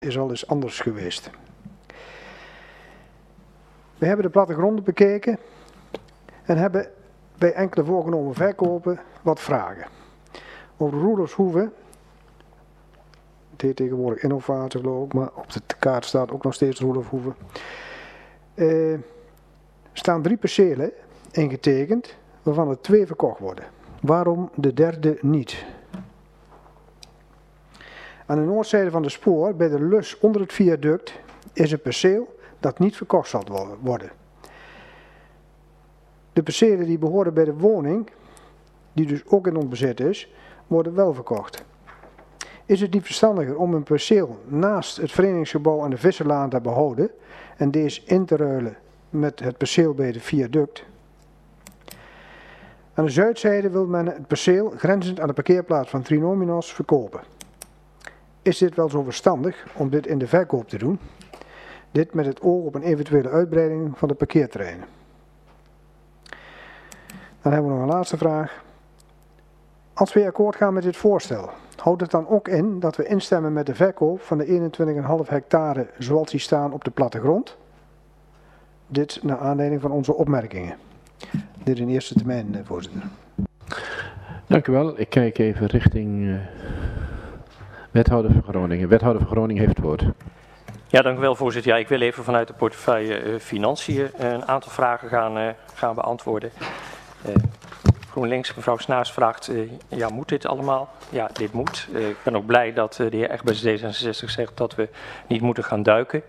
is al eens anders geweest. We hebben de plattegronden bekeken en hebben bij enkele voorgenomen verkopen wat vragen. Over Roelershoeve, het heet tegenwoordig Innovatie geloof ik, maar op de kaart staat ook nog steeds Roelershoeve. Staan 3 percelen ingetekend, waarvan er 2 verkocht worden. Waarom de derde niet? Aan de noordzijde van de spoor, bij de lus onder het viaduct, is een perceel dat niet verkocht zal worden. De percelen die behoren bij de woning, die dus ook in onbezit is, worden wel verkocht. Is het niet verstandiger om een perceel naast het verenigingsgebouw aan de Visserlaan te behouden en deze in te ruilen met het perceel bij de viaduct? Aan de zuidzijde wil men het perceel grenzend aan de parkeerplaats van Trinominos verkopen. Is dit wel zo verstandig om dit in de verkoop te doen? Dit met het oog op een eventuele uitbreiding van de parkeerterreinen. Dan hebben we nog een laatste vraag. Als we akkoord gaan met dit voorstel, houdt het dan ook in dat we instemmen met de verkoop van de 21,5 hectare zoals die staan op de plattegrond? Dit naar aanleiding van onze opmerkingen. Dit in eerste termijn, voorzitter. Dank u wel. Ik kijk even richting wethouder van Groningen. Wethouder van Groningen heeft het woord. Ja, dank u wel, voorzitter. Ja, ik wil even vanuit de portefeuille Financiën een aantal vragen gaan beantwoorden. GroenLinks, mevrouw Snaars vraagt, ja, moet dit allemaal? Ja, dit moet. Ik ben ook blij dat de heer Egberts D66 zegt dat we niet moeten gaan duiken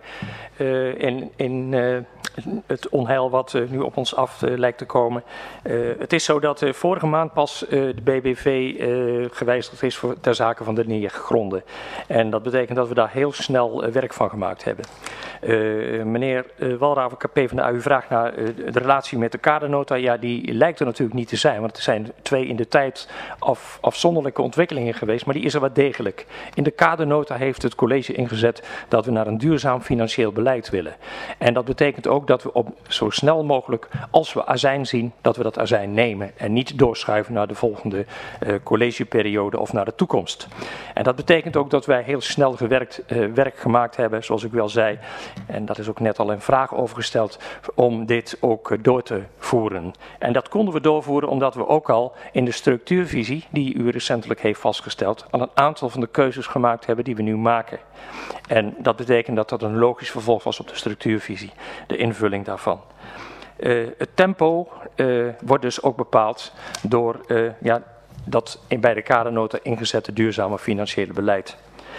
in het onheil wat nu op ons af lijkt te komen. Het is zo dat vorige maand pas de BBV gewijzigd is ter zake van de neergronden. En dat betekent dat we daar heel snel werk van gemaakt hebben. Meneer Walraven, KP van de AU vraagt naar de relatie met de kadernota. Ja, die lijkt er natuurlijk niet te zijn, want er zijn 2 in de tijd afzonderlijke ontwikkelingen geweest, maar die is er wel degelijk. In de kadernota heeft het college ingezet dat we naar een duurzaam financieel beleid willen. En dat betekent ook dat we zo snel mogelijk, als we azijn zien, dat we dat azijn nemen en niet doorschuiven naar de volgende collegeperiode of naar de toekomst. En dat betekent ook dat wij heel snel werk gemaakt hebben, zoals ik wel zei, en dat is ook net al een vraag over gesteld, om dit ook door te voeren. En dat konden we doorvoeren omdat we ook al in de structuurvisie, die u recentelijk heeft vastgesteld, al een aantal van de keuzes gemaakt hebben die we nu maken. En dat betekent dat dat een logisch vervolg was op de structuurvisie, de invulling daarvan. Het tempo wordt dus ook bepaald door dat bij de kadernota ingezette duurzame financiële beleid.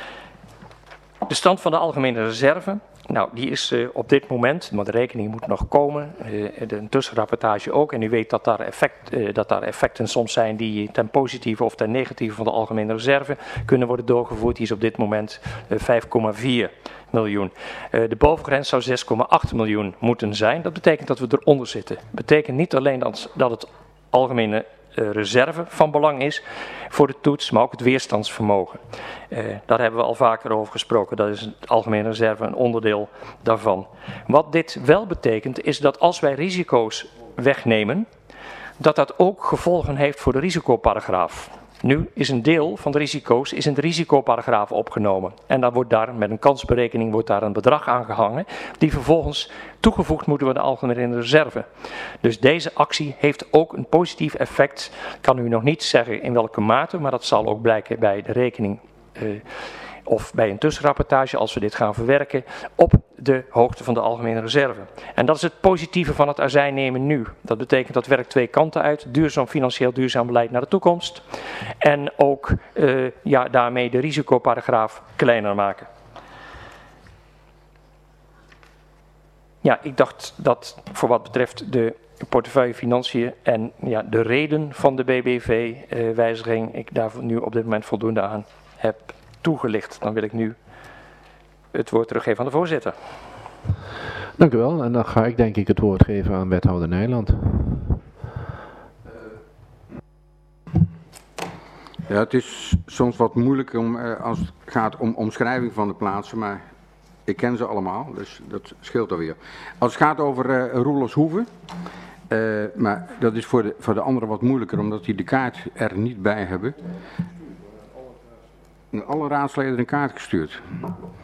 De stand van de algemene reserve. Nou, die is op dit moment, maar de rekening moet nog komen, een tussenrapportage ook. En u weet dat daar effecten soms zijn die ten positieve of ten negatieve van de algemene reserve kunnen worden doorgevoerd. Die is op dit moment 5,4 miljoen. De bovengrens zou 6,8 miljoen moeten zijn. Dat betekent dat we eronder zitten. Dat betekent niet alleen dat het algemene reserve van belang is voor de toets, maar ook het weerstandsvermogen. Daar hebben we al vaker over gesproken. Dat is het algemene reserve een onderdeel daarvan. Wat dit wel betekent is dat als wij risico's wegnemen, dat dat ook gevolgen heeft voor de risicoparagraaf. Nu is een deel van de risico's in de risicoparagraaf opgenomen. En dan wordt daar met een kansberekening een bedrag aangehangen die vervolgens toegevoegd moet worden aan de algemene reserve. Dus deze actie heeft ook een positief effect. Ik kan u nog niet zeggen in welke mate, maar dat zal ook blijken bij de rekening of bij een tussenrapportage als we dit gaan verwerken op de hoogte van de algemene reserve. En dat is het positieve van het azijn nemen nu. Dat betekent dat werkt 2 kanten uit. Financieel duurzaam beleid naar de toekomst. En ook daarmee de risicoparagraaf kleiner maken. Ja, ik dacht dat voor wat betreft de portefeuille financiën en de reden van de BBV-wijziging ik daar nu op dit moment voldoende aan heb toegelicht. Dan wil ik nu het woord teruggeven aan de voorzitter. Dank u wel. En dan ga ik denk ik het woord geven aan wethouder Nijland. Ja, het is soms wat moeilijk als het gaat om omschrijving van de plaatsen, maar ik ken ze allemaal, dus dat scheelt alweer. Als het gaat over Roelershoeve, maar dat is voor de anderen wat moeilijker, omdat die de kaart er niet bij hebben. Alle raadsleden een kaart gestuurd.